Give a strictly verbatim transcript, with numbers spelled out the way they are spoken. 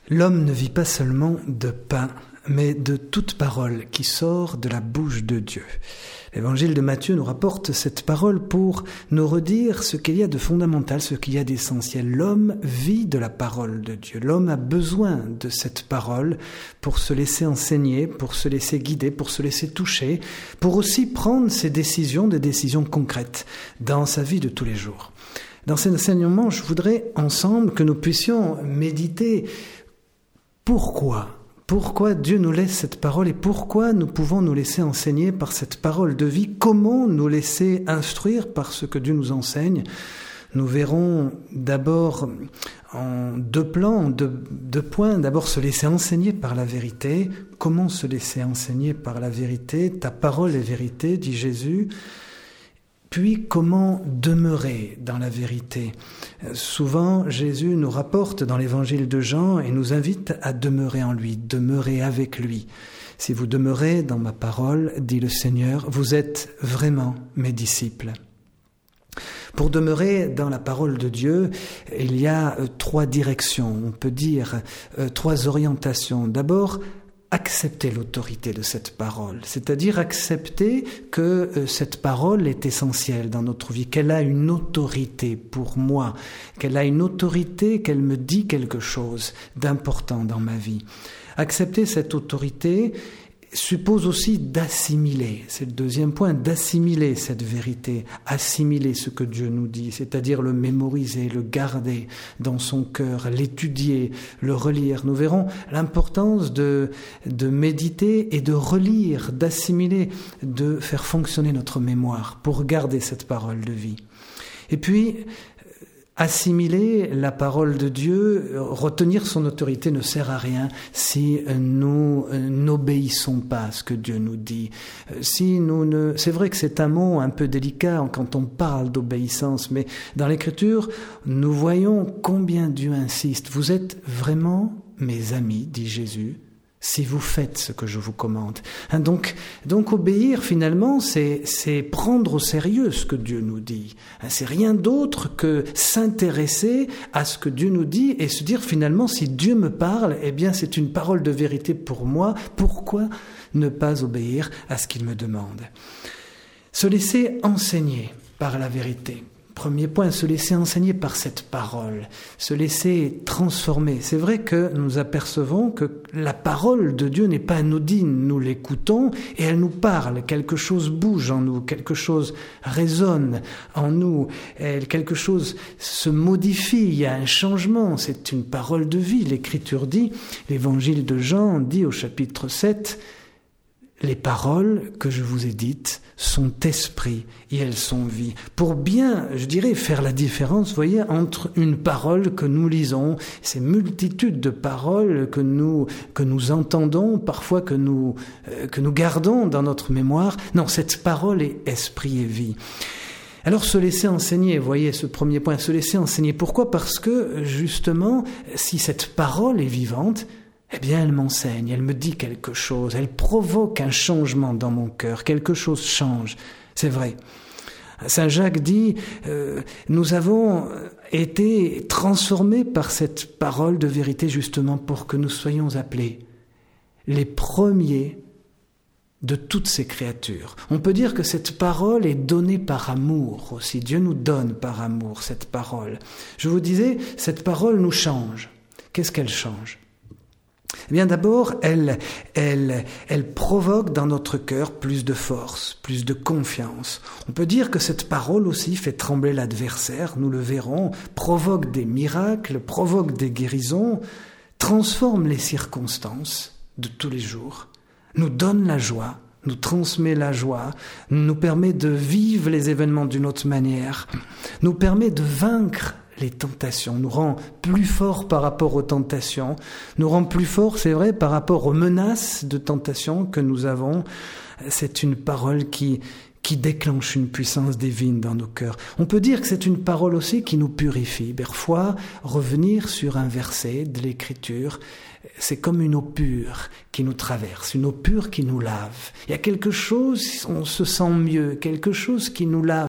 L'homme ne vit pas seulement de pain, mais de toute parole qui sort de la bouche de Dieu. L'évangile de Matthieu nous rapporte cette parole pour nous redire ce qu'il y a de fondamental, ce qu'il y a d'essentiel. L'homme vit de la parole de Dieu. L'homme a besoin de cette parole pour se laisser enseigner, pour se laisser guider, pour se laisser toucher, pour aussi prendre ses décisions, des décisions concrètes dans sa vie de tous les jours. Dans cet enseignement, je voudrais ensemble que nous puissions méditer pourquoi Pourquoi Dieu nous laisse cette parole et pourquoi nous pouvons nous laisser enseigner par cette parole de vie? Comment nous laisser instruire par ce que Dieu nous enseigne? Nous verrons d'abord en deux plans, deux, deux points. D'abord, se laisser enseigner par la vérité. Comment se laisser enseigner par la vérité? Ta parole est vérité, dit Jésus. Puis, comment demeurer dans la vérité? Souvent, Jésus nous rapporte dans l'évangile de Jean et nous invite à demeurer en lui, demeurer avec lui. Si vous demeurez dans ma parole, dit le Seigneur, vous êtes vraiment mes disciples. Pour demeurer dans la parole de Dieu, il y a trois directions, on peut dire euh, trois orientations. D'abord, accepter l'autorité de cette parole, c'est-à-dire accepter que euh, cette parole est essentielle dans notre vie, qu'elle a une autorité pour moi, qu'elle a une autorité, qu'elle me dit quelque chose d'important dans ma vie. Accepter cette autorité suppose aussi d'assimiler, c'est le deuxième point, d'assimiler cette vérité, assimiler ce que Dieu nous dit, c'est-à-dire le mémoriser, le garder dans son cœur, l'étudier, le relire. Nous verrons l'importance de, de méditer et de relire, d'assimiler, de faire fonctionner notre mémoire pour garder cette parole de vie. Et puis, assimiler la parole de Dieu, retenir son autorité ne sert à rien si nous n'obéissons pas à ce que Dieu nous dit. Si nous ne, c'est vrai que c'est un mot un peu délicat quand on parle d'obéissance, mais dans l'Écriture, nous voyons combien Dieu insiste. Vous êtes vraiment mes amis, dit Jésus, si vous faites ce que je vous commande. Hein, donc, donc obéir finalement, c'est, c'est prendre au sérieux ce que Dieu nous dit. Hein, c'est rien d'autre que s'intéresser à ce que Dieu nous dit et se dire finalement, si Dieu me parle, eh bien c'est une parole de vérité pour moi. Pourquoi ne pas obéir à ce qu'il me demande? Se laisser enseigner par la vérité. Premier point, se laisser enseigner par cette parole, se laisser transformer. C'est vrai que nous apercevons que la parole de Dieu n'est pas anodine. Nous l'écoutons et elle nous parle. Quelque chose bouge en nous, quelque chose résonne en nous, quelque chose se modifie, il y a un changement. C'est une parole de vie. L'Écriture dit, l'Évangile de Jean dit au chapitre sept, les paroles que je vous ai dites sont esprit et elles sont vie. Pour bien, je dirais, faire la différence, vous voyez, entre une parole que nous lisons, ces multitudes de paroles que nous, que nous entendons, parfois que nous, euh, que nous gardons dans notre mémoire. Non, cette parole est esprit et vie. Alors se laisser enseigner, vous voyez ce premier point, se laisser enseigner. Pourquoi? Parce que justement, si cette parole est vivante, eh bien, elle m'enseigne, elle me dit quelque chose, elle provoque un changement dans mon cœur, quelque chose change, c'est vrai. Saint Jacques dit, euh, nous avons été transformés par cette parole de vérité justement pour que nous soyons appelés les premiers de toutes ces créatures. On peut dire que cette parole est donnée par amour aussi, Dieu nous donne par amour cette parole. Je vous disais, cette parole nous change. Qu'est-ce qu'elle change ? Eh bien d'abord, elle, elle, elle provoque dans notre cœur plus de force, plus de confiance. On peut dire que cette parole aussi fait trembler l'adversaire, nous le verrons, provoque des miracles, provoque des guérisons, transforme les circonstances de tous les jours, nous donne la joie, nous transmet la joie, nous permet de vivre les événements d'une autre manière, nous permet de vaincre les tentations, nous rend plus forts par rapport aux tentations, nous rend plus forts, c'est vrai, par rapport aux menaces de tentation que nous avons. C'est une parole qui, qui déclenche une puissance divine dans nos cœurs. On peut dire que c'est une parole aussi qui nous purifie. Parfois, revenir sur un verset de l'Écriture, c'est comme une eau pure qui nous traverse, une eau pure qui nous lave. Il y a quelque chose, on se sent mieux, quelque chose qui nous lave.